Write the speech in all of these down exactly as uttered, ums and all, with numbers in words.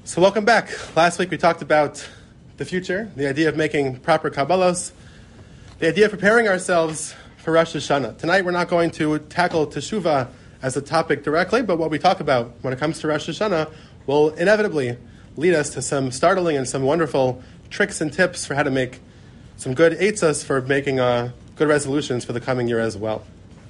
So welcome back. Last week we talked about the future, the idea of making proper Kabbalos, the idea of preparing ourselves for Rosh Hashanah. Tonight we're not going to tackle Teshuvah as a topic directly, but what we talk about when it comes to Rosh Hashanah will inevitably lead us to some startling and some wonderful tricks and tips for how to make some good eitzas for making uh, good resolutions for the coming year as well.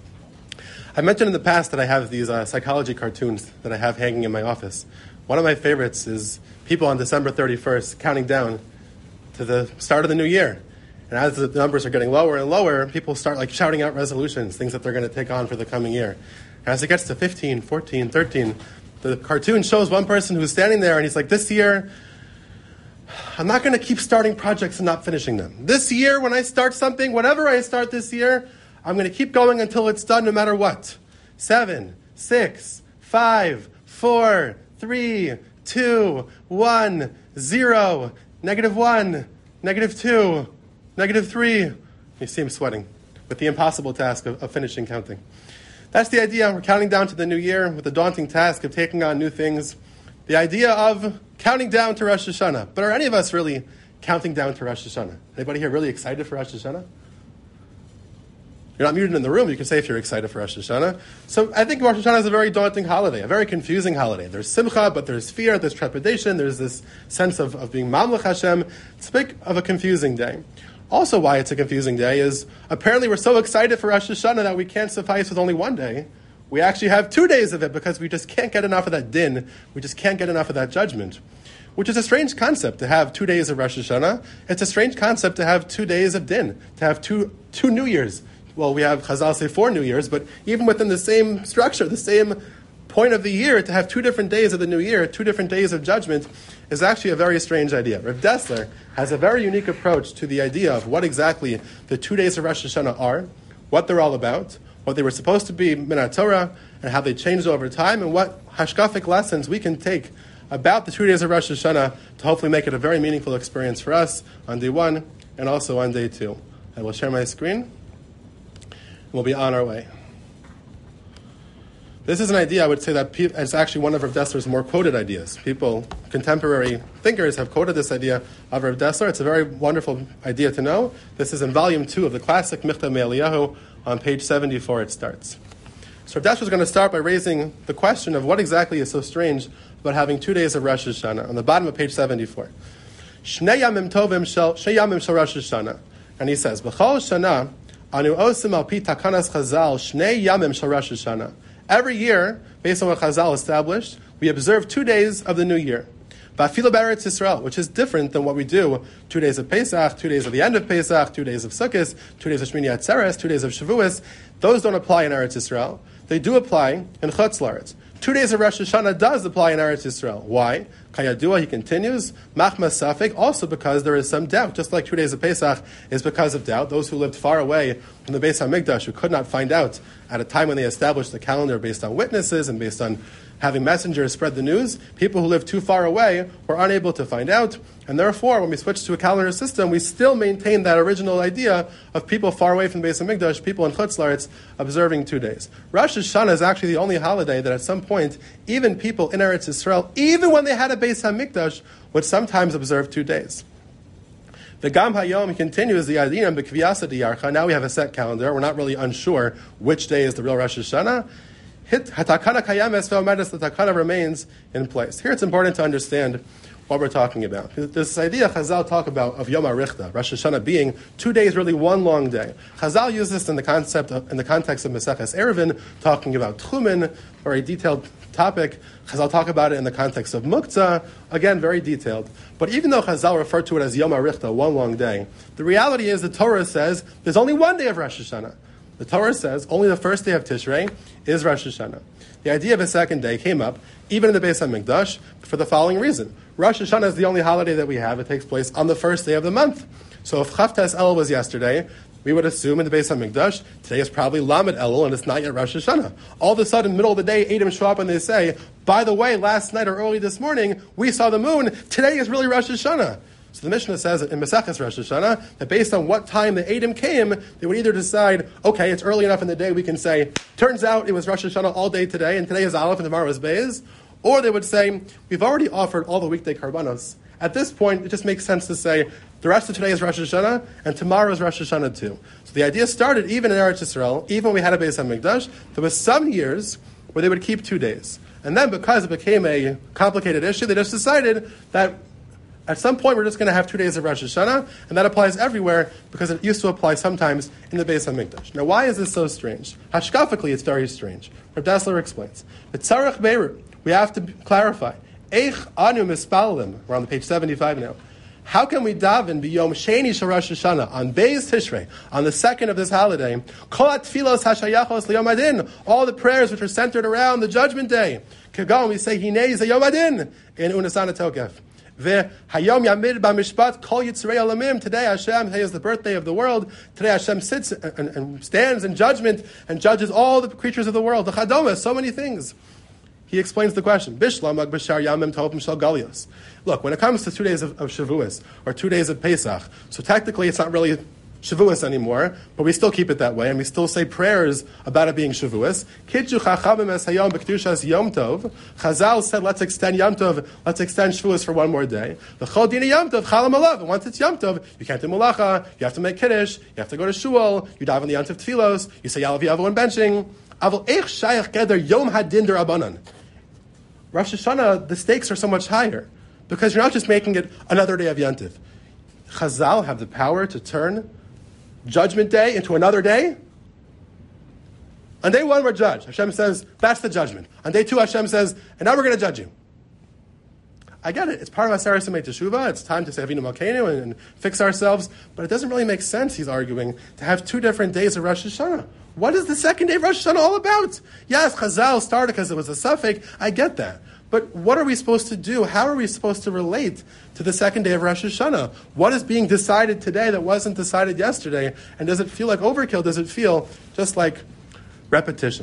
I mentioned in the past that I have these uh, psychology cartoons that I have hanging in my office. One of my favorites is people on December thirty-first counting down to the start of the new year. And as the numbers are getting lower and lower, people start like shouting out resolutions, things that they're going to take on for the coming year. And as it gets to fifteen, fourteen, thirteen, the cartoon shows one person who's standing there and he's like, this year, I'm not going to keep starting projects and not finishing them. This year, when I start something, whatever I start this year, I'm going to keep going until it's done no matter what. Seven, six, five, four, three, two, one, zero, negative one, negative two, negative three. You see him sweating with the impossible task of, of finishing counting. That's the idea. We're counting down to the new year with the daunting task of taking on new things. The idea of counting down to Rosh Hashanah. But are any of us really counting down to Rosh Hashanah? Anybody here really excited for Rosh Hashanah? You're not muted in the room. You can say if you're excited for Rosh Hashanah. So I think Rosh Hashanah is a very daunting holiday, a very confusing holiday. There's simcha, but there's fear, there's trepidation, there's this sense of, of being mamlech Hashem. It's a bit of a confusing day. Also why it's a confusing day is apparently we're so excited for Rosh Hashanah that we can't suffice with only one day. We actually have two days of it because we just can't get enough of that din. We just can't get enough of that judgment. Which is a strange concept to have two days of Rosh Hashanah. It's a strange concept to have two days of din, to have two two New Years. Well, we have Chazal say four New Years, but even within the same structure, the same point of the year, to have two different days of the new year, two different days of judgment, is actually a very strange idea. Rav Dessler has a very unique approach to the idea of what exactly the two days of Rosh Hashanah are, what they're all about, what they were supposed to be min Torah, and how they changed over time, and what hashkafic lessons we can take about the two days of Rosh Hashanah to hopefully make it a very meaningful experience for us on day one and also on day two. I will share my screen. We'll be on our way. This is an idea I would say that pe- it's actually one of Rav Dessler's more quoted ideas. People, contemporary thinkers, have quoted this idea of Rav Dessler. It's a very wonderful idea to know. This is in volume two of the classic Michtav Me'Eliyahu. On page seventy-four it starts. So Rav Dessler is going to start by raising the question of what exactly is so strange about having two days of Rosh Hashanah. On the bottom of page seventy-four. Shnei yamim tovim shel shnei yamim shel Rosh Hashanah. And he says, B'chol shana anu osim al pi takanas chazal shnei yamim shel Rosh Hashanah. Every year, based on what Chazal established, we observe two days of the new year. Ba'afilu b'Eretz Yisrael, which is different than what we do two days of Pesach, two days of the end of Pesach, two days of Sukkot, two days of Shmini Atzeres, two days of Shavuos. Those don't apply in Eretz Yisrael. They do apply in Chutz La'aretz. Two days of Rosh Hashanah does apply in Eretz Yisrael. Why? Kayadua, he continues, Machmas Safek, also because there is some doubt, just like two days of Pesach is because of doubt. Those who lived far away from the Beis HaMikdash, who could not find out at a time when they established the calendar based on witnesses and based on having messengers spread the news, people who lived too far away were unable to find out, and therefore, when we switch to a calendar system, we still maintain that original idea of people far away from the Beis HaMikdash, people in Chutz La'aretz, observing two days. Rosh Hashanah is actually the only holiday that at some point, even people in Eretz Yisrael, even when they had a Beis HaMikdash, would sometimes observe two days. The Gam Hayom continues the idea b'kviyasa diyarcha. Now we have a set calendar. We're not really unsure which day is the real Rosh Hashanah. Hatakana kayames ve'omedes, the takana remains in place. Here it's important to understand what we're talking about. This idea Chazal talk about of Yom HaRichta, Rosh Hashanah being two days, really one long day. Chazal uses this in the concept of, in the context of Maseches Eruvin, talking about Tchumen, very detailed topic. Chazal talk about it in the context of Muktzah, again, very detailed. But even though Chazal referred to it as Yom HaRichta, one long day, the reality is the Torah says there's only one day of Rosh Hashanah. The Torah says only the first day of Tishrei is Rosh Hashanah. The idea of a second day came up, even in the Beis HaMikdash, for the following reason. Rosh Hashanah is the only holiday that we have. It takes place on the first day of the month. So if Chavtes El was yesterday, we would assume in the Beis HaMikdash, today is probably Lamed Elul, and it's not yet Rosh Hashanah. All of a sudden, middle of the day, Edom show up and they say, by the way, last night or early this morning, we saw the moon. Today is really Rosh Hashanah. So the Mishnah says in Maseches Rosh Hashanah that based on what time the Edom came, they would either decide, okay, it's early enough in the day, we can say, turns out it was Rosh Hashanah all day today, and today is Aleph and tomorrow is Beis, Or they would say, we've already offered all the weekday karbanos. At this point, it just makes sense to say, the rest of today is Rosh Hashanah, and tomorrow is Rosh Hashanah too. So the idea started even in Eretz Yisrael, even when we had a Beis HaMikdash, there was some years where they would keep two days. And then because it became a complicated issue, they just decided that at some point we're just going to have two days of Rosh Hashanah, and that applies everywhere because it used to apply sometimes in the Beis HaMikdash. Now why is this so strange? Hashkafically, it's very strange. Reb Dessler explains. B'tzarech Beirut, we have to clarify. Eich anu mispalim, we're on page seventy-five now. How can we daven b'yom sheni shel Rosh Hashanah on Beis Tishrei on the second of this holiday? Kol atfilos hashayachos liyom adin, all the prayers which are centered around the Judgment Day. Kagon, we say hinei ze yom adin in Unasana Tokef. Ve'hayom yamid b'mishpat kol yitzrei alamim. Today Hashem, today is the birthday of the world. Today Hashem sits and, and stands in judgment and judges all the creatures of the world. The Chadoma, so many things. He explains the question. Bishlamag b'shar yamim tovim shel galios. Look, when it comes to two days of, of Shavuos, or two days of Pesach, so technically it's not really Shavuos anymore, but we still keep it that way, and we still say prayers about it being Shavuos. Kitchu chachamim es hayom b'kedushas Yom Tov. Chazal said, let's extend Yom Tov, let's extend Shavuos for one more day. The chol dina Yom Tov, chalam alav. And once it's Yom Tov, you can't do malacha, you have to make kiddush, you have to go to shul, you dive on the Yom Tov tefillos, you say yalav yavo and benching. Aval eich shayach geder Yom Hadin derabanan. Rosh Hashanah, the stakes are so much higher, because you're not just making it another day of Yontif. Chazal have the power to turn Judgment Day into another day. On day one, we're judged. Hashem says, that's the judgment. On day two, Hashem says, and now we're going to judge you. I get it. It's part of Aseres Yemei Teshuvah. It's time to say Avinu Malkeinu and, and fix ourselves. But it doesn't really make sense, he's arguing, to have two different days of Rosh Hashanah. What is the second day of Rosh Hashanah all about? Yes, Chazal started because it was a suffix. I get that. But what are we supposed to do? How are we supposed to relate to the second day of Rosh Hashanah? What is being decided today that wasn't decided yesterday? And does it feel like overkill? Does it feel just like repetition?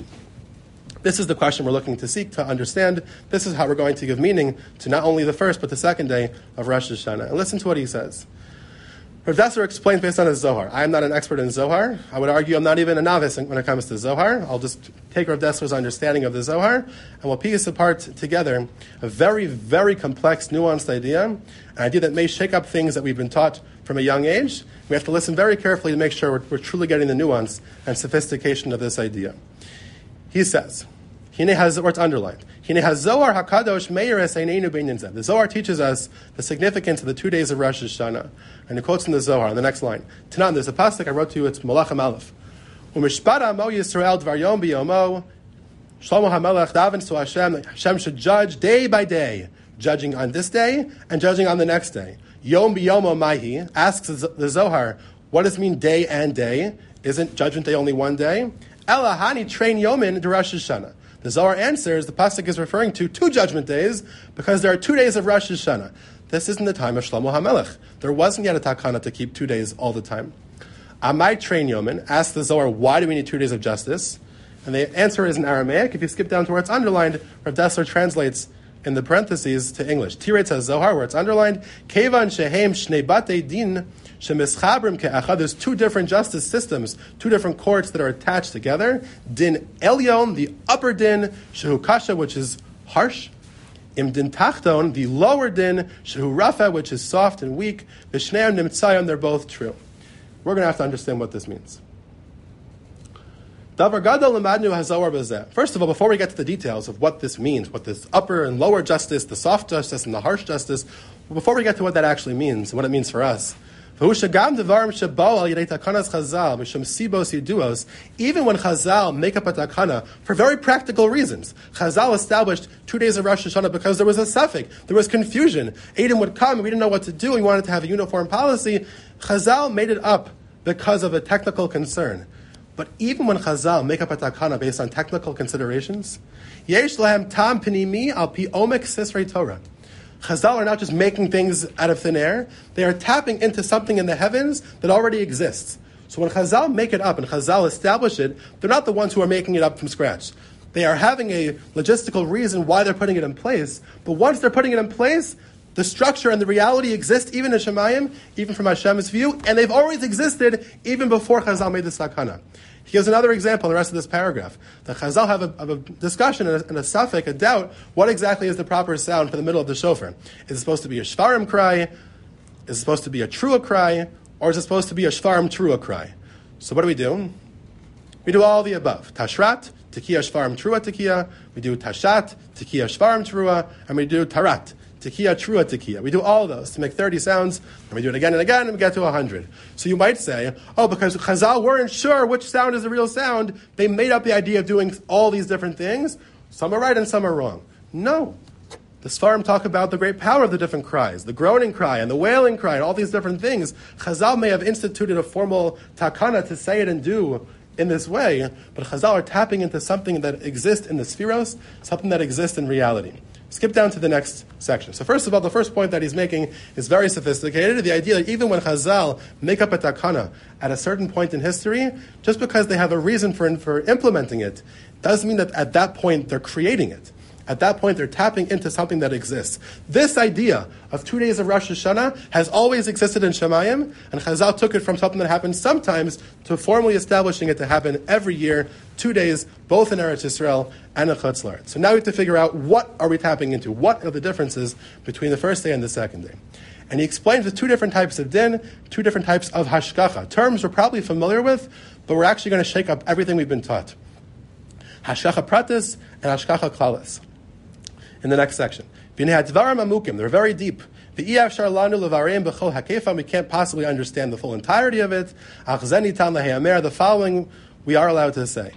This is the question we're looking to seek to understand. This is how we're going to give meaning to not only the first, but the second day of Rosh Hashanah. And listen to what he says. Rav Dessler explains based on his Zohar. I am not an expert in Zohar. I would argue I'm not even a novice when it comes to Zohar. I'll just take Rav Dessler's understanding of the Zohar, and we'll piece apart together a very, very complex, nuanced idea, an idea that may shake up things that we've been taught from a young age. We have to listen very carefully to make sure we're, we're truly getting the nuance and sophistication of this idea. He says, Hine has, or it's underlined, Hine has Zohar HaKadosh Meir es Eineinu Beinin Zeh. The Zohar teaches us the significance of the two days of Rosh Hashanah. And he quotes in the Zohar on the next line. Tanan, there's a pasuk I wrote to you, it's Malachim Aleph. Umishpara Mo Yisrael Dvar Yom Biyomo. Shlomo HaMelech davens to Hashem. Hashem should judge day by day, judging on this day and judging on the next day. Yom Biyomo Mahi asks the Zohar, what does it mean day and day? Isn't Judgment Day only one day? Elahani train Yomin to Rosh Hashanah. The Zohar answers, the pasuk is referring to two judgment days because there are two days of Rosh Hashanah. This isn't the time of Shlomo HaMelech. There wasn't yet a takana to keep two days all the time. Amai train Yomin asks the Zohar, why do we need two days of justice? And the answer is in Aramaic. If you skip down to where it's underlined, Rav Dessler translates in the parentheses to English. Tiretz has Zohar, where it's underlined, Kevan shehem shnei batei din shemischabrim ke'achad. There's two different justice systems, two different courts that are attached together. Din Elyon, the upper din, shehu kasha, which is harsh. Im din tachton, the lower din, shehu rafa, which is soft and weak. V'shneim nimtzayon, they're both true. We're going to have to understand what this means. Davar gadol lemadnu hazohar b'zeh. First of all, before we get to the details of what this means, what this upper and lower justice, the soft justice and the harsh justice, before we get to what that actually means and what it means for us, even when Chazal make up a takana for very practical reasons, Chazal established two days of Rosh Hashanah because there was a suffix, there was confusion. Edom would come and we didn't know what to do, we wanted to have a uniform policy. Chazal made it up because of a technical concern. But even when Chazal make up a takana based on technical considerations, yesh lahem tam pinimi al pi omek sisrei Torah. Chazal are not just making things out of thin air, they are tapping into something in the heavens that already exists. So when Chazal make it up and Chazal establish it, they're not the ones who are making it up from scratch. They are having a logistical reason why they're putting it in place, but once they're putting it in place, the structure and the reality exist even in Shemayim, even from Hashem's view, and they've always existed even before Chazal made the sakana. He gives another example in the rest of this paragraph. The Chazal have a, have a discussion and a, and a suffix, a doubt, what exactly is the proper sound for the middle of the shofar. Is it supposed to be a shvarim cry? Is it supposed to be a trua cry? Or is it supposed to be a shvarim trua cry? So what do we do? We do all the above. Tashrat, tekiya shvarim trua tekiya. We do tashat, tekiya shvarim trua. And we do tarat, tekiya trua tekiya. We do all of those to make thirty sounds, and we do it again and again, and we get to one hundred. So you might say, oh, because Chazal weren't sure which sound is the real sound, they made up the idea of doing all these different things. Some are right and some are wrong. No. The Sfarim talk about the great power of the different cries, the groaning cry and the wailing cry and all these different things. Chazal may have instituted a formal takana to say it and do in this way, but Chazal are tapping into something that exists in the Sfiros, something that exists in reality. Skip down to the next section. So first of all, the first point that he's making is very sophisticated. The idea that even when Chazal make up a takana at a certain point in history, just because they have a reason for, for implementing it, doesn't mean that at that point they're creating it. At that point, they're tapping into something that exists. This idea of two days of Rosh Hashanah has always existed in Shemayim, and Chazal took it from something that happens sometimes to formally establishing it to happen every year, two days, both in Eretz Yisrael and in Chutz La'aretz. So now we have to figure out what are we tapping into, what are the differences between the first day and the second day. And he explains the two different types of din, two different types of hashgacha, terms we're probably familiar with, but we're actually going to shake up everything we've been taught. Hashgacha pratis and hashgacha klalis. In the next section. They're very deep. We can't possibly understand the full entirety of it. The following we are allowed to say.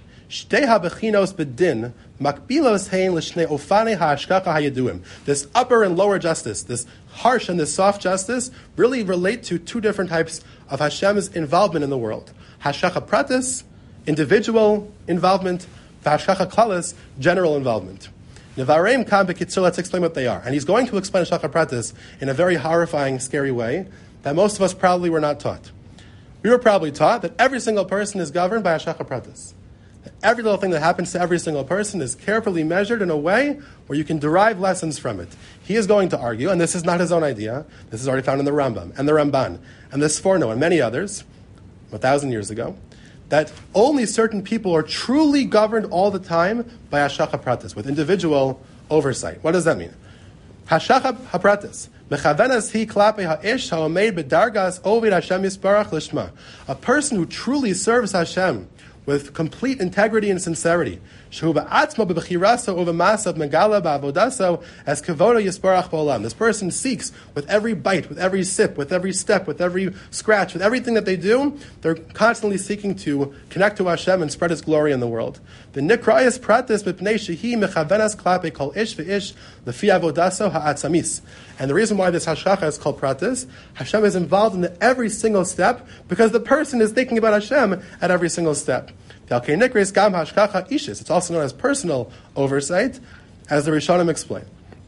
This upper and lower justice, this harsh and this soft justice, really relate to two different types of Hashem's involvement in the world. Hashgacha pratis, individual involvement, Hashgacha klalis, general involvement. Nevarim kam b'kitzur, let's explain what they are. And he's going to explain Hashgacha pratis in a very horrifying, scary way that most of us probably were not taught. We were probably taught that every single person is governed by Hashgacha pratis. That every little thing that happens to every single person is carefully measured in a way where you can derive lessons from it. He is going to argue, and this is not his own idea, this is already found in the Rambam, and the Ramban, and the Sforno, and many others, a thousand years ago, that only certain people are truly governed all the time by Hashgacha pratis, with individual oversight. What does that mean? Hashgacha pratis. A person who truly serves Hashem with complete integrity and sincerity. This person seeks with every bite, with every sip, with every step, with every scratch, with everything that they do, they're constantly seeking to connect to Hashem and spread His glory in the world. The nikrayas pratis b'pnei shehi mechavenas klape kol ish v'ish lefi avodaso ha'atzamis. And the reason why this hashgacha is called pratis, Hashem is involved in every single step because the person is thinking about Hashem at every single step. It's also known as personal oversight, as the Rishonim explain.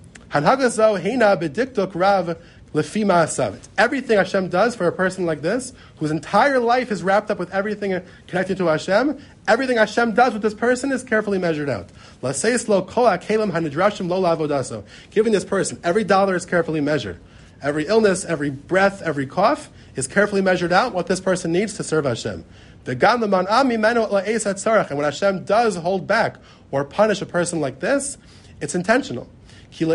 Everything Hashem does for a person like this, whose entire life is wrapped up with everything connected to Hashem, everything Hashem does with this person is carefully measured out. Giving this person, every dollar is carefully measured. Every illness, every breath, every cough is carefully measured out what this person needs to serve Hashem. And when Hashem does hold back or punish a person like this, it's intentional. Even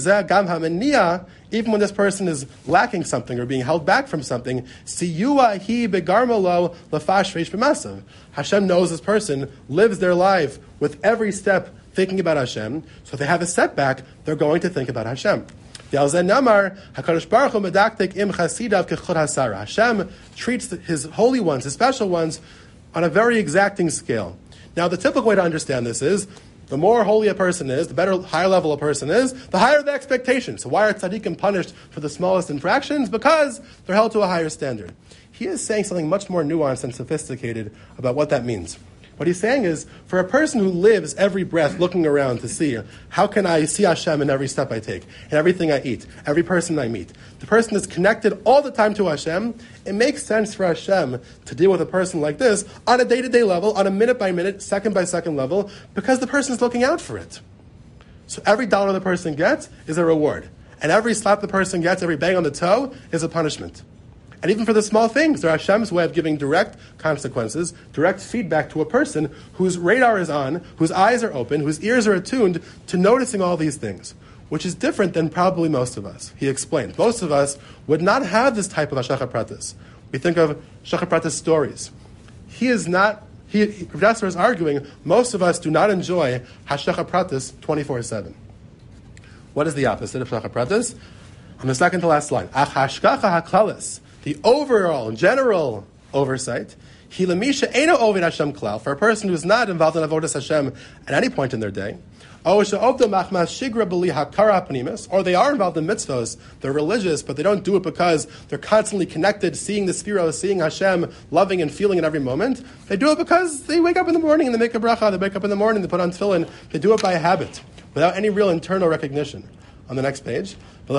when this person is lacking something or being held back from something, Hashem knows this person lives their life with every step thinking about Hashem. So if they have a setback, they're going to think about Hashem. Hashem treats his holy ones, his special ones, on a very exacting scale. Now, the typical way to understand this is, the more holy a person is, the better, higher level a person is, the higher the expectation. So why are tzaddikim punished for the smallest infractions? Because they're held to a higher standard. He is saying something much more nuanced and sophisticated about what that means. What he's saying is, for a person who lives every breath looking around to see, how can I see Hashem in every step I take, in everything I eat, every person I meet? The person is connected all the time to Hashem. It makes sense for Hashem to deal with a person like this on a day-to-day level, on a minute-by-minute, second-by-second level, because the person is looking out for it. So every dollar the person gets is a reward. And every slap the person gets, every bang on the toe, is a punishment. And even for the small things, they're Hashem's way of giving direct consequences, direct feedback to a person whose radar is on, whose eyes are open, whose ears are attuned to noticing all these things, which is different than probably most of us. He explained. Most of us would not have this type of Hashgacha Pratis. We think of Hashgacha Pratis stories. He is not, he, Rav Dessler is arguing, most of us do not enjoy Hashgacha Pratis twenty-four seven. What is the opposite of Hashgacha Pratis? On the second to last line, Ach Hashgacha HaKlalis, the overall, general oversight, Hi Lemisha Eino Ovid Hashem Klal, for a person who is not involved in Avodas Hashem at any point in their day, or they are involved in mitzvos, they're religious, but they don't do it because they're constantly connected, seeing the Sphira, seeing Hashem, loving and feeling in every moment. They do it because they wake up in the morning and they make a bracha, they wake up in the morning, they put on tefillin, they do it by habit, without any real internal recognition. On the next page,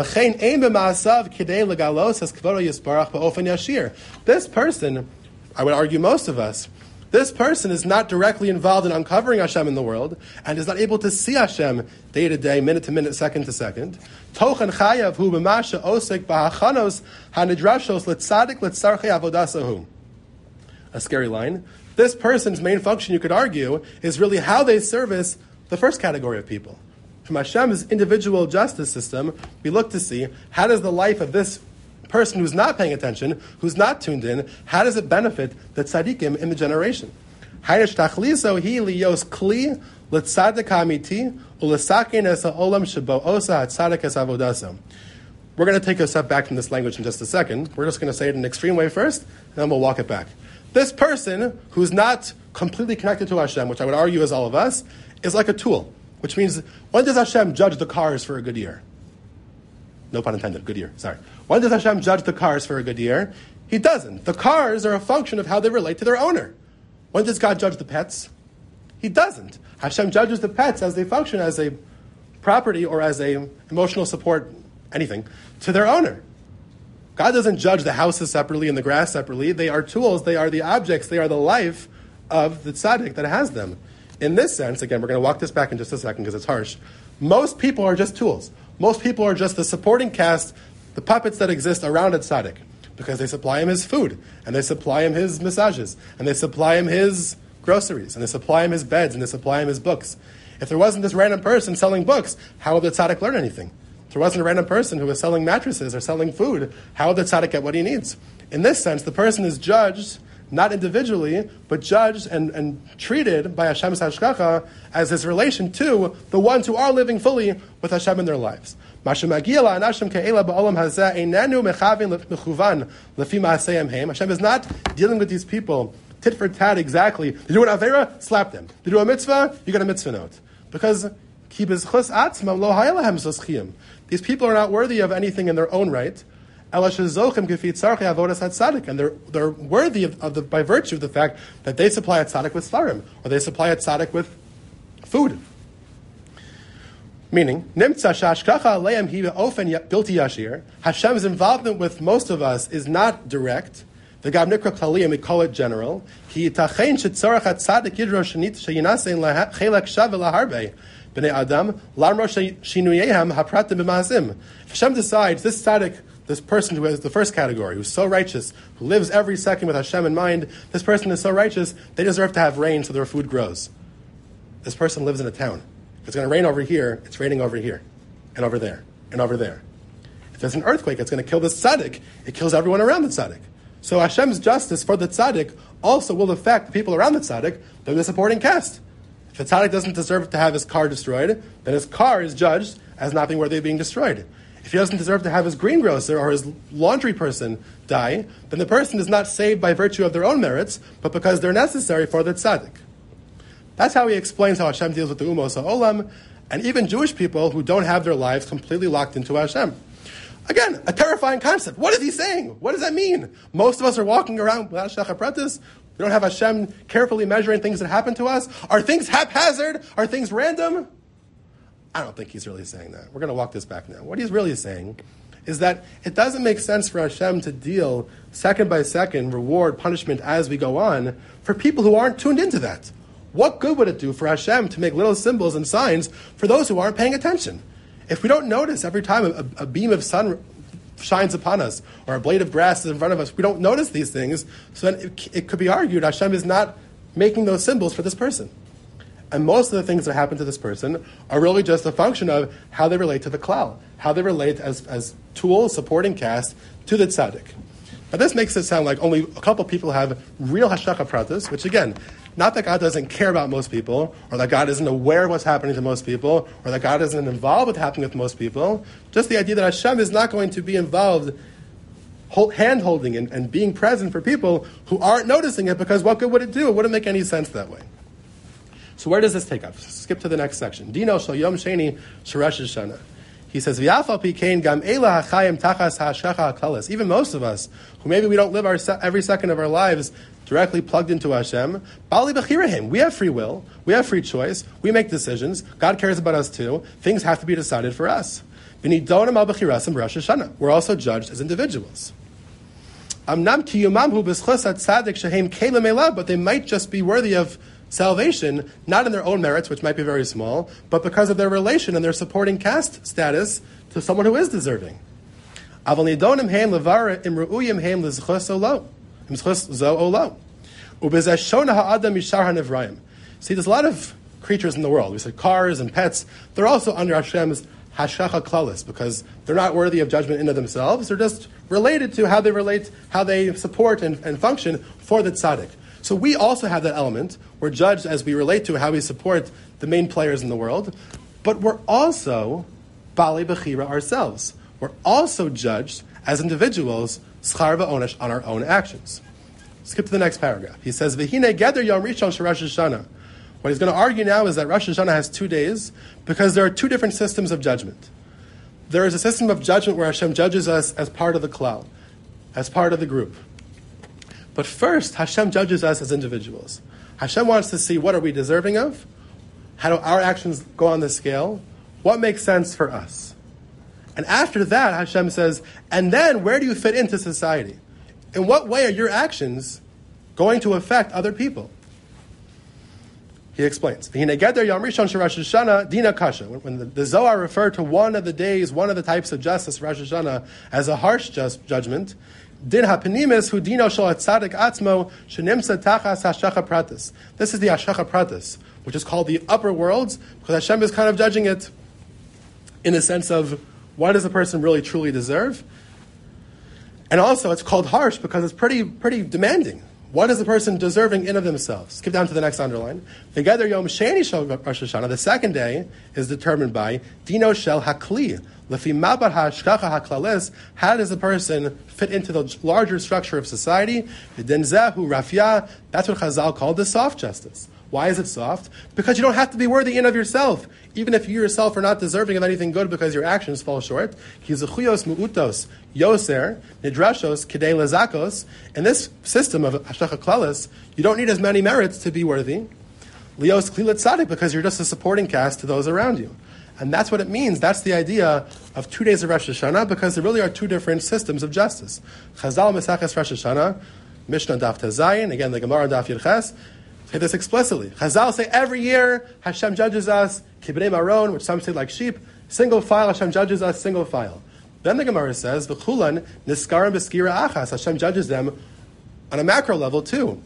this person, I would argue most of us, this person is not directly involved in uncovering Hashem in the world and is not able to see Hashem day to day, minute to minute, second to second. A scary line. This person's main function, you could argue, is really how they service the first category of people. From Hashem's individual justice system, we look to see how does the life of this person who's not paying attention, who's not tuned in, how does it benefit the tzaddikim in the generation? We're going to take a step back from this language in just a second. We're just going to say it in an extreme way first, and then we'll walk it back. This person who's not completely connected to Hashem, which I would argue is all of us, is like a tool, which means, when does Hashem judge the cars for a good year? No pun intended, good year, sorry. When does Hashem judge the cars for a good year? He doesn't. The cars are a function of how they relate to their owner. When does God judge the pets? He doesn't. Hashem judges the pets as they function as a property or as a emotional support, anything, to their owner. God doesn't judge the houses separately and the grass separately. They are tools, they are the objects, they are the life of the tzaddik that has them. In this sense, again, we're going to walk this back in just a second because it's harsh. Most people are just tools. Most people are just the supporting cast, the puppets that exist around a tzaddik, because they supply him his food, and they supply him his massages, and they supply him his groceries, and they supply him his beds, and they supply him his books. If there wasn't this random person selling books, how would the tzaddik learn anything? If there wasn't a random person who was selling mattresses or selling food, how would the tzaddik get what he needs? In this sense, the person is judged, not individually, but judged and, and treated by Hashem's Hashgacha as his relation to the ones who are living fully with Hashem in their lives. Hashem is not dealing with these people tit for tat exactly. They do an Avera, slap them. They do a mitzvah, you get a mitzvah note. Because these people are not worthy of anything in their own right. And they're, they're worthy of, of the, by virtue of the fact that they supply a tzaddik with svarim, or they supply a tzaddik with food. Meaning, Hashem's involvement with most of us is not direct. The Gab Nikra Klaliyim, we call it general. If Hashem decides this tzaddik, this person who has the first category, who's so righteous, who lives every second with Hashem in mind, this person is so righteous, they deserve to have rain so their food grows. This person lives in a town. If it's going to rain over here, it's raining over here, and over there, and over there. If there's an earthquake, it's going to kill this tzaddik, it kills everyone around the tzaddik. So Hashem's justice for the tzaddik also will affect the people around the tzaddik, they're the supporting cast. If the tzaddik doesn't deserve to have his car destroyed, then his car is judged as not being worthy of being destroyed. If he doesn't deserve to have his greengrocer or his laundry person die, then the person is not saved by virtue of their own merits, but because they're necessary for the tzaddik. That's how he explains how Hashem deals with the Umos HaOlam, and even Jewish people who don't have their lives completely locked into Hashem. Again, a terrifying concept. What is he saying? What does that mean? Most of us are walking around without Hashgacha Pratis. We don't have Hashem carefully measuring things that happen to us. Are things haphazard? Are things random? I don't think he's really saying that. We're going to walk this back now. What he's really saying is that it doesn't make sense for Hashem to deal second by second, reward, punishment as we go on, for people who aren't tuned into that. What good would it do for Hashem to make little symbols and signs for those who aren't paying attention? If we don't notice every time a, a beam of sun shines upon us, or a blade of grass is in front of us. We don't notice these things, so then it, it could be argued Hashem is not making those symbols for this person. And most of the things that happen to this person are really just a function of how they relate to the klal, how they relate as, as tools, supporting cast to the tzaddik. Now this makes it sound like only a couple people have real hashgacha pratis, which again, not that God doesn't care about most people, or that God isn't aware of what's happening to most people, or that God isn't involved with happening with most people. Just the idea that Hashem is not going to be involved hand-holding and, and being present for people who aren't noticing it, because what good would it do? It wouldn't make any sense that way. So where does this take us? Skip to the next section. Dino shel yom sheni sheresh Hashanah. He says, "V'afal pikein gam eila hachayim tachas hashgacha haklalis." Even most of us, who maybe we don't live our se- every second of our lives directly plugged into Hashem, bali b'chirahim. We have free will. We have free choice. We make decisions. God cares about us too. Things have to be decided for us. V'nidonim al b'chirasim b'Rosh Hashanah. We're also judged as individuals. Amnam kiyumam hu b'schus hatzadik shehem kelim elav, but they might just be worthy of salvation, not in their own merits, which might be very small, but because of their relation and their supporting caste status to someone who is deserving. See, there's a lot of creatures in the world. We said cars and pets. They're also under Hashem's hashgacha klalis because they're not worthy of judgment in of themselves. They're just related to how they relate, how they support and, and function for the tzaddik. So we also have that element. We're judged as we relate to how we support the main players in the world, but we're also bali bechira ourselves. We're also judged as individuals, schar v'onesh, on our own actions. Skip to the next paragraph. He says, "V'hine geder yom rishon shel Rosh Hashanah." What he's going to argue now is that Rosh Hashanah has two days because there are two different systems of judgment. There is a system of judgment where Hashem judges us as part of the klal, as part of the group. But first, Hashem judges us as individuals. Hashem wants to see what are we deserving of, how do our actions go on the scale, what makes sense for us. And after that, Hashem says, and then where do you fit into society? In what way are your actions going to affect other people? He explains, when the, the Zohar referred to one of the days, one of the types of justice, Rosh Hashanah, as a harsh just judgment, Din hapenimis hu dino shel hatzadik atzmo shenimsa tachas hashgacha pratis. This is the hashgacha pratis, which is called the upper worlds, because Hashem is kind of judging it in the sense of what does a person really truly deserve, and also it's called harsh because it's pretty pretty demanding. What is the person deserving in of themselves? Skip down to the next underline. V'geder yom sheni shel Rosh Hashanah. The second day is determined by dino shel hakli. Lefi mabat hashgacha haklalis. How does a person fit into the larger structure of society? V'den zehu rafia. That's what Chazal called the soft justice. Why is it soft? Because you don't have to be worthy in of yourself, even if you yourself are not deserving of anything good because your actions fall short. Kizechuyos mu'utos yoser nidrashos kidei lezakos. In this system of hashgacha klalis, you don't need as many merits to be worthy. Lios klilat tzadik, because you're just a supporting cast to those around you. And that's what it means. That's the idea of two days of Rosh Hashanah, because there really are two different systems of justice. Chazal Mesaches Rosh Hashanah, Mishnah Daf Tazayin, again the Gemara Daf Yirches, say this explicitly. Chazal say every year Hashem judges us, Kibbutz Maron, which some say like sheep, single file, Hashem judges us, single file. Then the Gemara says, V'chulan niskarim b'skira achas, Hashem judges them on a macro level too.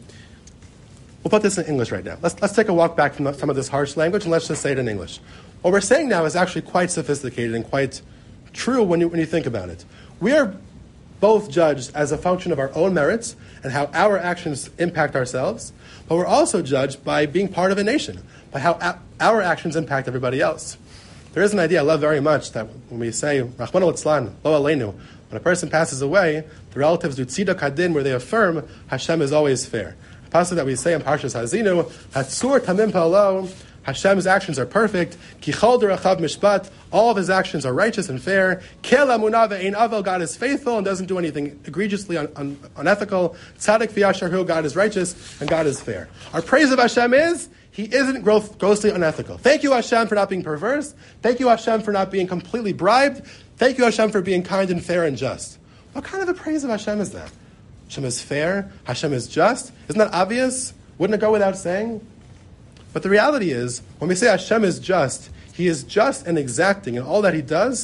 We'll put this in English right now. Let's, let's take a walk back from some of this harsh language and let's just say it in English. What we're saying now is actually quite sophisticated and quite true when you, when you think about it. We are both judged as a function of our own merits and how our actions impact ourselves, but we're also judged by being part of a nation, by how a- our actions impact everybody else. There is an idea I love very much that when we say, Rachmana litzlan, lo aleinu, when a person passes away, the relatives do tziduk hadin, where they affirm Hashem is always fair. A passage that we say in Parshas Hazinu, Hatzur tamim pa'alo, Hashem's actions are perfect. Kichol derachav mishpat. All of his actions are righteous and fair. Kel amunah ve'ein avel. God is faithful and doesn't do anything egregiously un- un- unethical. Tzadik v'yasharhu. God is righteous and God is fair. Our praise of Hashem is He isn't gross- grossly unethical. Thank you, Hashem, for not being perverse. Thank you, Hashem, for not being completely bribed. Thank you, Hashem, for being kind and fair and just. What kind of a praise of Hashem is that? Hashem is fair. Hashem is just. Isn't that obvious? Wouldn't it go without saying? But the reality is, when we say Hashem is just, He is just and exacting in all that He does,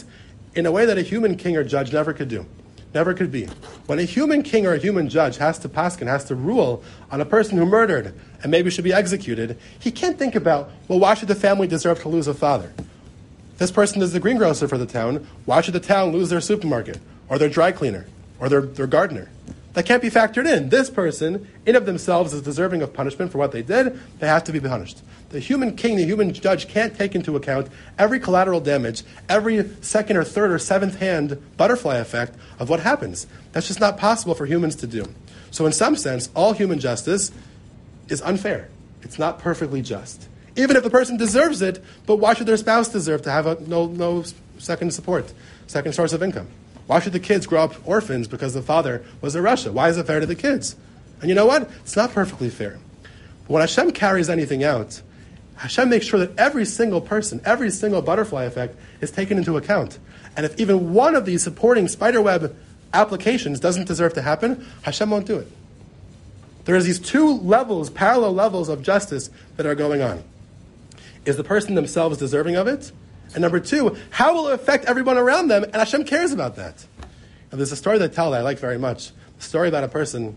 in a way that a human king or judge never could do. Never could be. When a human king or a human judge has to paskin, has to rule on a person who murdered and maybe should be executed, he can't think about, well, why should the family deserve to lose a father? This person is the greengrocer for the town. Why should the town lose their supermarket or their dry cleaner or their, their gardener? That can't be factored in. This person, in of themselves, is deserving of punishment for what they did. They have to be punished. The human king, the human judge can't take into account every collateral damage, every second or third or seventh hand butterfly effect of what happens. That's just not possible for humans to do. So in some sense, all human justice is unfair. It's not perfectly just. Even if the person deserves it, but why should their spouse deserve to have a, no, no second support, second source of income? Why should the kids grow up orphans because the father was in Russia? Why is it fair to the kids? And you know what? It's not perfectly fair. But when Hashem carries anything out, Hashem makes sure that every single person, every single butterfly effect is taken into account. And if even one of these supporting spiderweb applications doesn't deserve to happen, Hashem won't do it. There is these two levels, parallel levels of justice that are going on. Is the person themselves deserving of it? And number two, how will it affect everyone around them? And Hashem cares about that. And there's a story that I tell that I like very much. A story about a person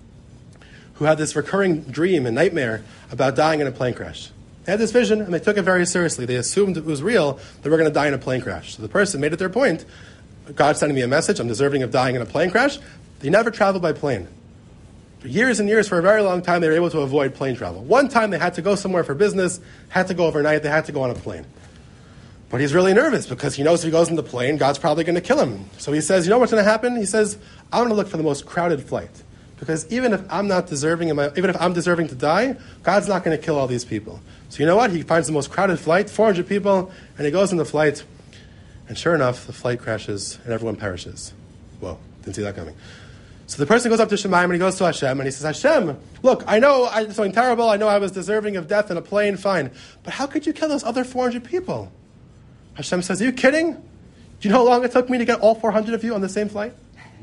who had this recurring dream and nightmare about dying in a plane crash. They had this vision, and they took it very seriously. They assumed it was real, they were going to die in a plane crash. So the person made it their point, God's sending me a message, I'm deserving of dying in a plane crash. They never traveled by plane. For years and years, for a very long time, they were able to avoid plane travel. One time, they had to go somewhere for business, had to go overnight, they had to go on a plane. But he's really nervous because he knows if he goes in the plane, God's probably going to kill him. So he says, you know what's going to happen? He says, I'm going to look for the most crowded flight. Because even if I'm not deserving, even if I'm deserving to die, God's not going to kill all these people. So you know what? He finds the most crowded flight, four hundred people, and he goes in the flight. And sure enough, the flight crashes and everyone perishes. Whoa, didn't see that coming. So the person goes up to Shemaim and he goes to Hashem and he says, Hashem, look, I know I did something terrible. I know I was deserving of death in a plane, fine. But how could you kill those other four hundred people? Hashem says, are you kidding? Do you know how long it took me to get all four hundred of you on the same flight?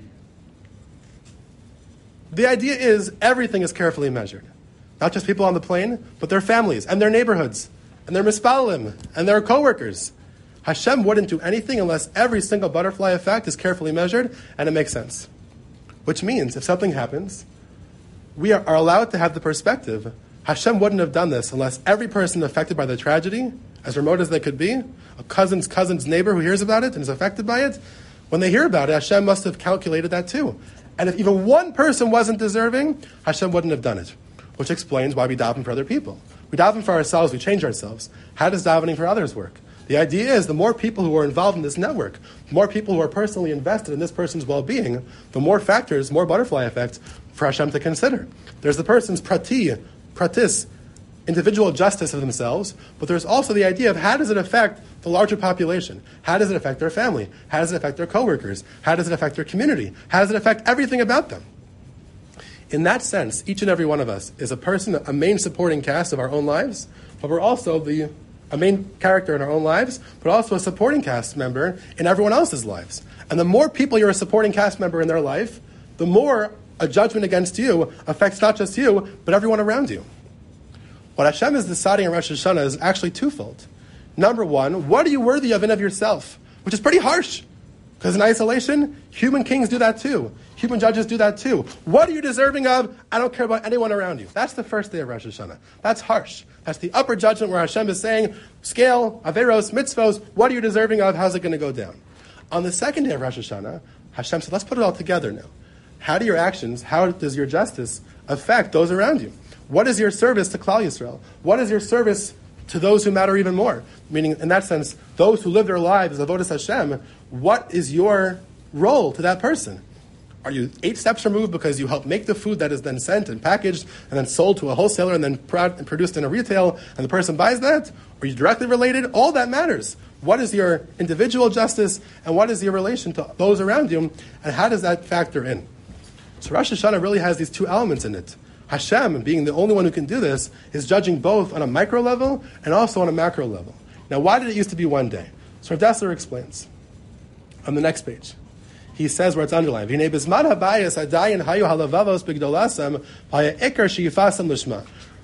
The idea is everything is carefully measured. Not just people on the plane, but their families and their neighborhoods and their mispalim and their coworkers. Hashem wouldn't do anything unless every single butterfly effect is carefully measured and it makes sense. Which means if something happens, we are, are allowed to have the perspective, Hashem wouldn't have done this unless every person affected by the tragedy, as remote as they could be, a cousin's cousin's neighbor who hears about it and is affected by it, when they hear about it, Hashem must have calculated that too. And if even one person wasn't deserving, Hashem wouldn't have done it. Which explains why we daven for other people. We daven for ourselves, we change ourselves. How does davening for others work? The idea is the more people who are involved in this network, the more people who are personally invested in this person's well-being, the more factors, more butterfly effects for Hashem to consider. There's the person's prati, pratis, individual justice of themselves, but there's also the idea of how does it affect the larger population? How does it affect their family? How does it affect their coworkers? How does it affect their community? How does it affect everything about them? In that sense, each and every one of us is a person, a main supporting cast of our own lives, but we're also the a main character in our own lives, but also a supporting cast member in everyone else's lives. And the more people you're a supporting cast member in their life, the more a judgment against you affects not just you, but everyone around you. What Hashem is deciding in Rosh Hashanah is actually twofold. Number one, what are you worthy of in of yourself? Which is pretty harsh. Because in isolation, human kings do that too. Human judges do that too. What are you deserving of? I don't care about anyone around you. That's the first day of Rosh Hashanah. That's harsh. That's the upper judgment where Hashem is saying, scale, averos, mitzvos, what are you deserving of? How's it going to go down? On the second day of Rosh Hashanah, Hashem said, let's put it all together now. How do your actions, how does your justice affect those around you? What is your service to Klal Yisrael? What is your service to those who matter even more? Meaning, in that sense, those who live their lives as avodas Hashem, what is your role to that person? Are you eight steps removed because you help make the food that is then sent and packaged and then sold to a wholesaler and then prod- produced in a retail and the person buys that? Are you directly related? All that matters. What is your individual justice and what is your relation to those around you and how does that factor in? So Rosh Hashanah really has these two elements in it. Hashem, being the only one who can do this, is judging both on a micro level and also on a macro level. Now, why did it used to be one day? So Rav Dessler explains on the next page. He says where it's underlined,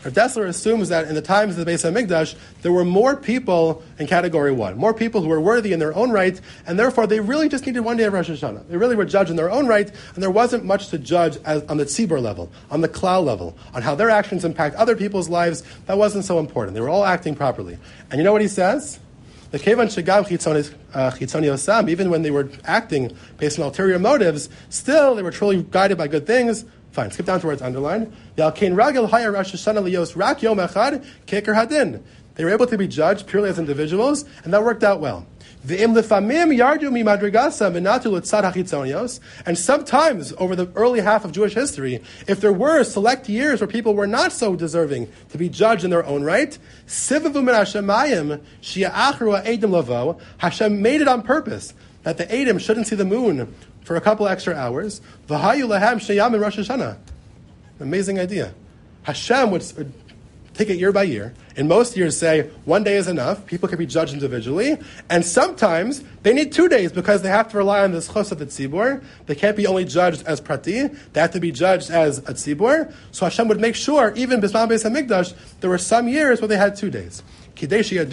Rav Dessler assumes that in the times of the Beis HaMikdash, there were more people in category one, more people who were worthy in their own right, and therefore they really just needed one day of Rosh Hashanah. They really were judged in their own right, and there wasn't much to judge as, on the tzibur level, on the klal level, on how their actions impact other people's lives. That wasn't so important. They were all acting properly. And you know what he says? The kevan shegam chitzoni osam, even when they were acting based on ulterior motives, still they were truly guided by good things. Fine, skip down to where it's underlined. Yalkein ragel haya Rosh Hashanah liyos rak yom echad keker hadin. They were able to be judged purely as individuals, and that worked out well. V'im lefamim yardu mimadrigasa v'natu l'tzad hachitzonios. And sometimes, over the early half of Jewish history, if there were select years where people were not so deserving to be judged in their own right, sivavu min hashemayim shi'achru ha'edim lavo, Hashem made it on purpose that the Edom shouldn't see the moon for a couple extra hours. V'hayu lahem sheyam in Rosh Hashanah. Amazing idea. Hashem would take it year by year. In most years, say, one day is enough. People can be judged individually. And sometimes, they need two days because they have to rely on this chus of the tzibur. They can't be only judged as prati. They have to be judged as a tzibur. So Hashem would make sure, even Bisman Beis HaMikdash, there were some years where they had two days. So they could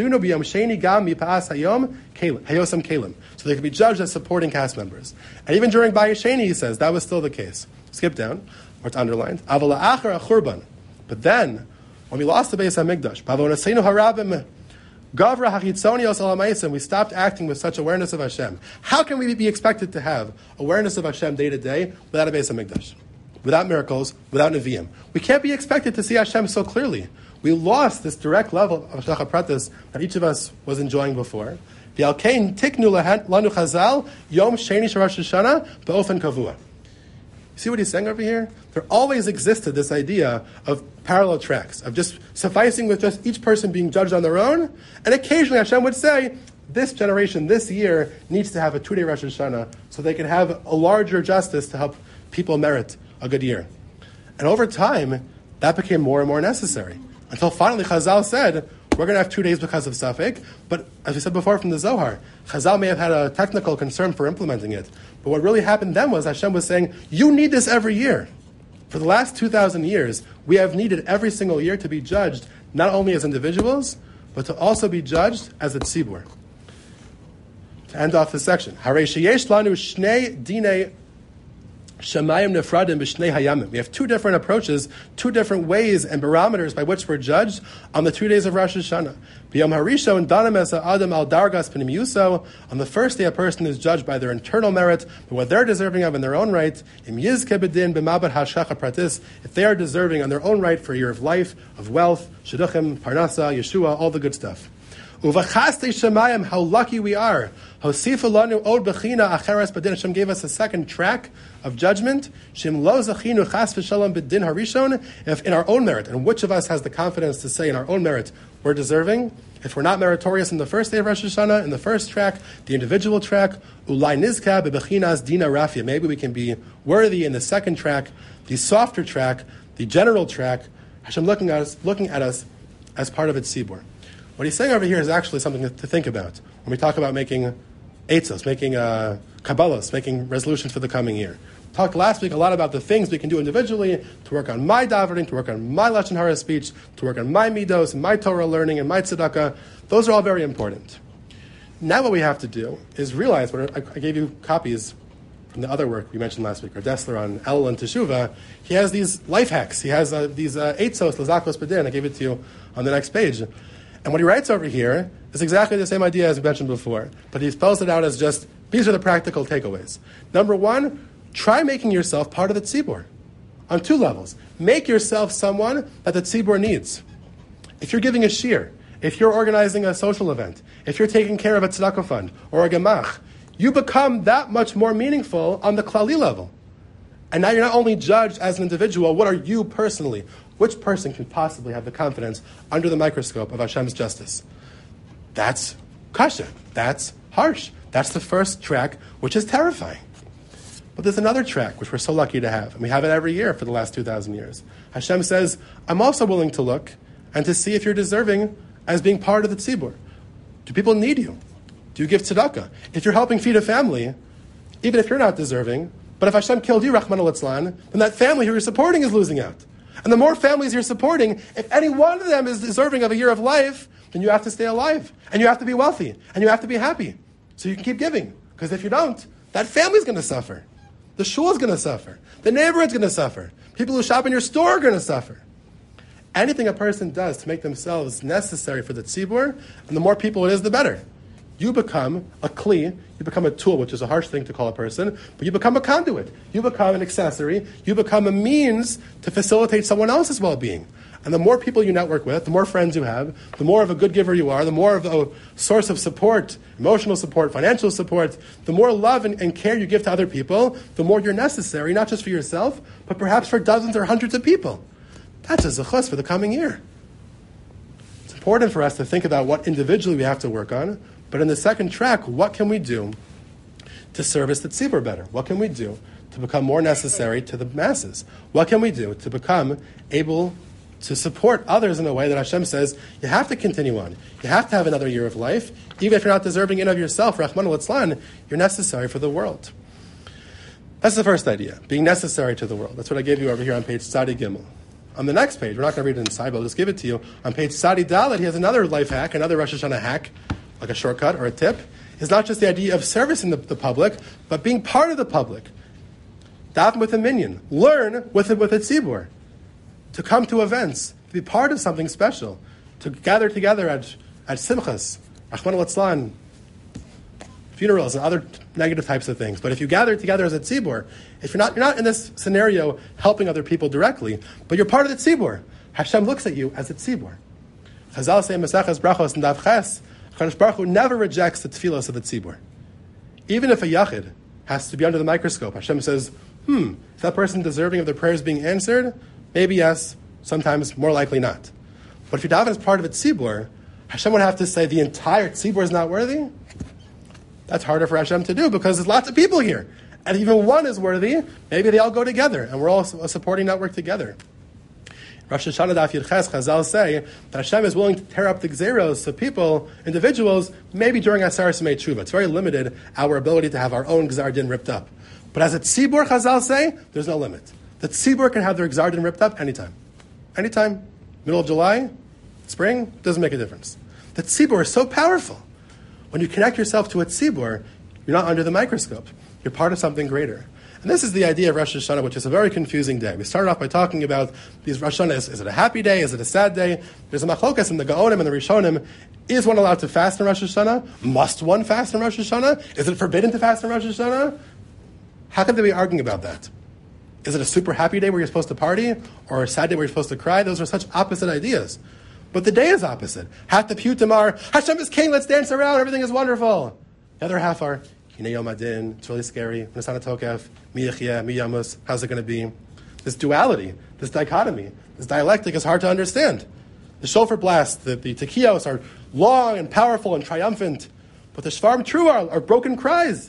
be judged as supporting cast members. And even during Bayis Sheni, he says, that was still the case. Skip down, or it's underlined. But then, when we lost the Beis HaMikdash, we stopped acting with such awareness of Hashem. How can we be expected to have awareness of Hashem day to day without a Beis HaMikdash? Without miracles, without Nevi'im? We can't be expected to see Hashem so clearly. We lost this direct level of Hashgacha Pratis that each of us was enjoying before. V'alkein tiknu lanu chazal yom sheni shel Rosh Hashanah be'ofen kavua. See what he's saying over here? There always existed this idea of parallel tracks, of just sufficing with just each person being judged on their own, and occasionally Hashem would say, this generation, this year, needs to have a two-day Rosh Hashanah so they can have a larger justice to help people merit a good year. And over time, that became more and more necessary. Until finally Chazal said, we're going to have two days because of Safek, but as we said before from the Zohar, Chazal may have had a technical concern for implementing it. But what really happened then was Hashem was saying, you need this every year. For the last two thousand years, we have needed every single year to be judged, not only as individuals, but to also be judged as a tzibur. To end off this section, Harei sheyesh lanu shnei dinei shamayim nefradim b'shnei hayamim. We have two different approaches, two different ways and barometers by which we're judged on the two days of Rosh Hashanah. B'yom harishon danem es ha'adam al dargas p'nim yuso. On the first day, a person is judged by their internal merit, but what they're deserving of in their own right. Im yizke b'din b'mabat hashgacha pratis. If they are deserving on their own right for a year of life, of wealth, shidduchim, parnasa, Yeshua, all the good stuff. Uvachastei shemayim, how lucky we are. Hosifa lanu od bechina acheres b'din. Hashem gave us a second track of judgment. Shim lo zachinu chas v'shalom b'din harishon. If in our own merit, and which of us has the confidence to say in our own merit we're deserving? If we're not meritorious in the first day of Rosh Hashanah, in the first track, the individual track, ulai nizka bebechinas dina rafia. Maybe we can be worthy in the second track, the softer track, the general track. Hashem looking at us, looking at us as part of its tzibur. What he's saying over here is actually something to think about when we talk about making eitzos, making uh, kabbalas, making resolutions for the coming year. We talked last week a lot about the things we can do individually to work on my davening, to work on my lashon hara speech, to work on my midos, and my Torah learning, and my tzedakah. Those are all very important. Now what we have to do is realize, what I, I gave you copies from the other work we mentioned last week, or Dessler on El and Teshuvah. He has these life hacks. He has uh, these uh, eitzos, lazakos b'din. I gave it to you on the next page. And what he writes over here is exactly the same idea as we mentioned before, but he spells it out as just, these are the practical takeaways. Number one, try making yourself part of the tzibur on two levels. Make yourself someone that the tzibur needs. If you're giving a shir, if you're organizing a social event, if you're taking care of a tzedakah fund or a gemach, you become that much more meaningful on the klali level. And now you're not only judged as an individual, what are you personally? Which person can possibly have the confidence under the microscope of Hashem's justice? That's kasha. That's harsh. That's the first track, which is terrifying. But there's another track, which we're so lucky to have, and we have it every year for the last two thousand years. Hashem says, I'm also willing to look and to see if you're deserving as being part of the tzibur. Do people need you? Do you give tzedakah? If you're helping feed a family, even if you're not deserving, but if Hashem killed you, Rahman al-Itzlan, then that family who you're supporting is losing out. And the more families you're supporting, if any one of them is deserving of a year of life, then you have to stay alive. And you have to be wealthy. And you have to be happy. So you can keep giving. Because if you don't, that family's going to suffer. The shul is going to suffer. The neighborhood's going to suffer. People who shop in your store are going to suffer. Anything a person does to make themselves necessary for the tzibur, and the more people it is, the better. You become a kli, you become a tool, which is a harsh thing to call a person, but you become a conduit. You become an accessory. You become a means to facilitate someone else's well-being. And the more people you network with, the more friends you have, the more of a good giver you are, the more of a source of support, emotional support, financial support, the more love and, and care you give to other people, the more you're necessary, not just for yourself, but perhaps for dozens or hundreds of people. That's a zechus for the coming year. It's important for us to think about what individually we have to work on, but in the second track, what can we do to service the tzibur better? What can we do to become more necessary to the masses? What can we do to become able to support others in a way that Hashem says you have to continue on. You have to have another year of life. Even if you're not deserving in of yourself, Rahman al-Itzlan, you're necessary for the world. That's the first idea, being necessary to the world. That's what I gave you over here on page Tzadi Gimel. On the next page, we're not going to read it inside, but I'll just give it to you. On page Tzadi Dalet, he has another life hack, another Rosh Hashanah hack, like a shortcut or a tip. It's not just the idea of servicing the, the public, but being part of the public. Daven with a minyan. Learn with it with a tzibur. To come to events, to be part of something special, to gather together at, at simchas, Rahman al-Itzlan, funerals, and other negative types of things. But if you gather together as a tzibur, if you're not, you're not in this scenario helping other people directly, but you're part of the tzibur, Hashem looks at you as a tzibur. Chazal say in Maseches Brachos and Daf Ches, HaKadosh Baruch Hu never rejects the tefillos of the tzibur. Even if a yachid has to be under the microscope, Hashem says, hmm, is that person deserving of their prayers being answered? Maybe yes, sometimes more likely not. But if you daven as part of a tzibur, Hashem would have to say the entire tzibur is not worthy. That's harder for Hashem to do because there's lots of people here. And if even one is worthy, maybe they all go together and we're all a supporting network together. Rosh Hashanah Daf Yud Ches, Chazal say that Hashem is willing to tear up the gzeros so people, individuals, maybe during Aseres Yemei Tshuva. It's very limited, our ability to have our own Gzar Din ripped up. But as a tzibur, Chazal say, there's no limit. The tzibur can have their Gzar Din ripped up anytime. Anytime. Middle of July, spring, doesn't make a difference. The tzibur is so powerful. When you connect yourself to a tzibur, you're not under the microscope. You're part of something greater. And this is the idea of Rosh Hashanah, which is a very confusing day. We started off by talking about these Rosh Hashanah. Is, is it a happy day? Is it a sad day? There's a machlokas in the Gaonim and the Rishonim. Is one allowed to fast in Rosh Hashanah? Must one fast in Rosh Hashanah? Is it forbidden to fast in Rosh Hashanah? How can they be arguing about that? Is it a super happy day where you're supposed to party? Or a sad day where you're supposed to cry? Those are such opposite ideas. But the day is opposite. Half the piyutim are, Hashem is king, let's dance around, everything is wonderful. The other half are, Hinei Yom Adin, it's really scary, Nisana Tokef, Mi Yechia, Mi Yamus, how's it going to be? This duality, this dichotomy, this dialectic is hard to understand. The shofar blast, the, the tekiyos are long and powerful and triumphant, but the shvarm tru are, are broken cries.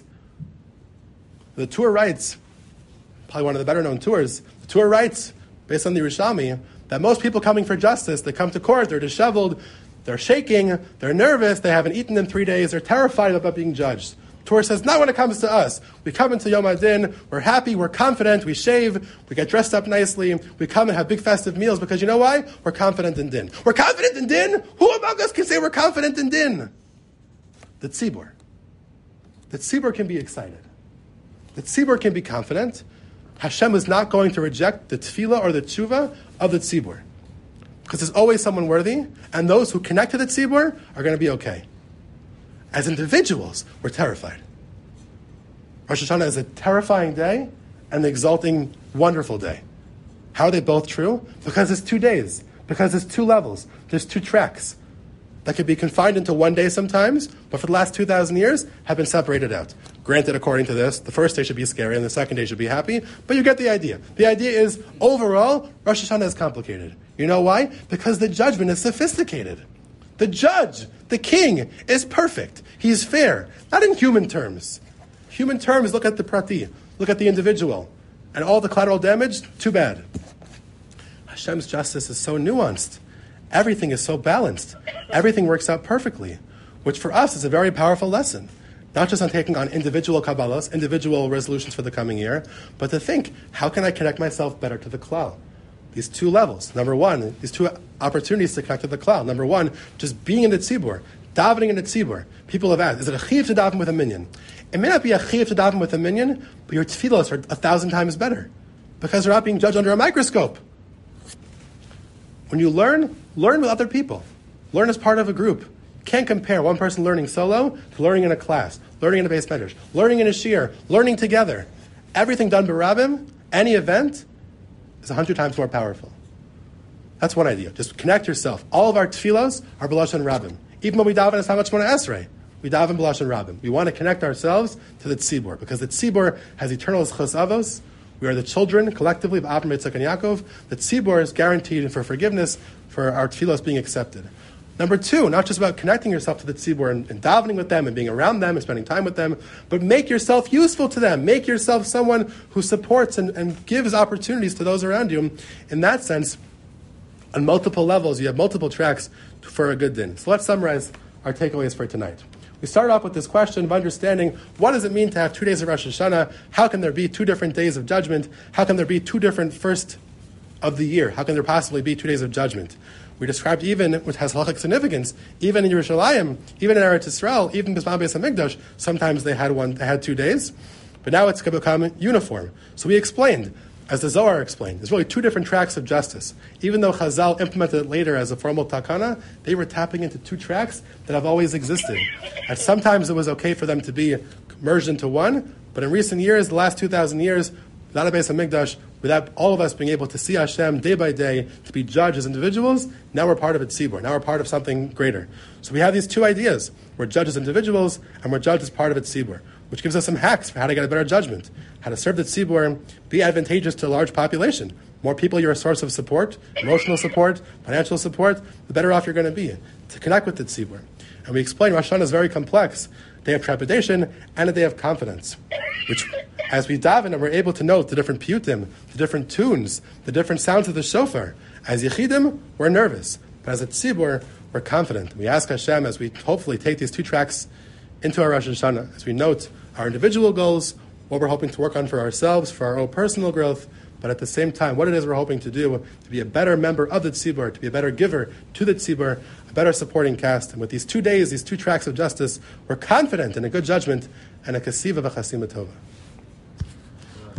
The Tur writes, probably one of the better known tours, the Tur writes, based on the Yerushalmi, that most people coming for justice, they come to court, they're disheveled, they're shaking, they're nervous, they haven't eaten in three days, they're terrified about being judged. Torah says, not when it comes to us. We come into Yom Adin, we're happy, we're confident, we shave, we get dressed up nicely, we come and have big festive meals, because you know why? We're confident in Din. We're confident in Din? Who among us can say we're confident in Din? The tzibur. The tzibur can be excited. The tzibur can be confident. Hashem is not going to reject the tefillah or the tshuva of the tzibur. Because there's always someone worthy, and those who connect to the tzibur are going to be okay. As individuals, we're terrified. Rosh Hashanah is a terrifying day and an exalting, wonderful day. How are they both true? Because it's two days. Because it's two levels. There's two tracks that could be confined into one day sometimes, but for the last two thousand years have been separated out. Granted, according to this, the first day should be scary and the second day should be happy, but you get the idea. The idea is, overall, Rosh Hashanah is complicated. You know why? Because the judgment is sophisticated. The judge, the king, is perfect. He is fair. Not in human terms. Human terms, look at the prati, look at the individual. And all the collateral damage, too bad. Hashem's justice is so nuanced. Everything is so balanced. Everything works out perfectly, which for us is a very powerful lesson. Not just on taking on individual kabbalas, individual resolutions for the coming year, but to think, how can I connect myself better to the klal? these two levels. Number one, these two opportunities to connect to the cloud. Number one, just being in the tzibur, davening in the tzibur. People have asked, is it a chiv to daven with a minyan? It may not be a chiv to daven with a minyan, but your tefillos are a thousand times better because they're not being judged under a microscope. When you learn, learn with other people. Learn as part of a group. You can't compare one person learning solo to learning in a class, learning in a base medrash, learning in a shir, learning together. Everything done by Rabbim, any event, is a hundred times more powerful. That's one idea. Just connect yourself. All of our tefillos are b'lashon Rabbim. Even when we daven as Hamach Shmona Esrei, we daven b'lashon Rabbim. We want to connect ourselves to the tzibur because the tzibur has eternal chos avos. We are the children collectively of Avraham, Yitzchak, and Yaakov. The tzibur is guaranteed for forgiveness for our tefillos being accepted. Number two, not just about connecting yourself to the tzibur and, and davening with them and being around them and spending time with them, but make yourself useful to them. Make yourself someone who supports and, and gives opportunities to those around you. In that sense, on multiple levels, you have multiple tracks for a good din. So let's summarize our takeaways for tonight. We started off with this question of understanding what does it mean to have two days of Rosh Hashanah? How can there be two different days of judgment? How can there be two different first of the year? How can there possibly be two days of judgment? We described even, which has halachic significance, even in Yerushalayim, even in Eretz Yisrael, even B'zman Beis HaMikdash, sometimes they had one, they had two days, but now it's going to become uniform. So we explained, as the Zohar explained, there's really two different tracks of justice. Even though Chazal implemented it later as a formal takana, they were tapping into two tracks that have always existed. And sometimes it was okay for them to be merged into one, but in recent years, the last two thousand years, without a Beis HaMikdash, without all of us being able to see Hashem day by day, to be judged as individuals, now we're part of a tzibur. Now we're part of something greater. So we have these two ideas. We're judged as individuals, and we're judged as part of a tzibur, which gives us some hacks for how to get a better judgment, how to serve the tzibur, be advantageous to a large population. More people you're a source of support, emotional support, financial support, the better off you're going to be to connect with the tzibur. And we explain Rosh Hashanah is very complex. They have trepidation and a day of confidence, which, as we daven and we're able to note the different piyutim, the different tunes, the different sounds of the shofar, as yechidim, we're nervous. But as a tzibur, we're confident. We ask Hashem, as we hopefully take these two tracks into our Rosh Hashanah, as we note our individual goals, what we're hoping to work on for ourselves, for our own personal growth, but at the same time, what it is we're hoping to do to be a better member of the tzibur, to be a better giver to the tzibur, a better supporting cast. And with these two days, these two tracks of justice, we're confident in a good judgment and a kasiva v'chasima tova.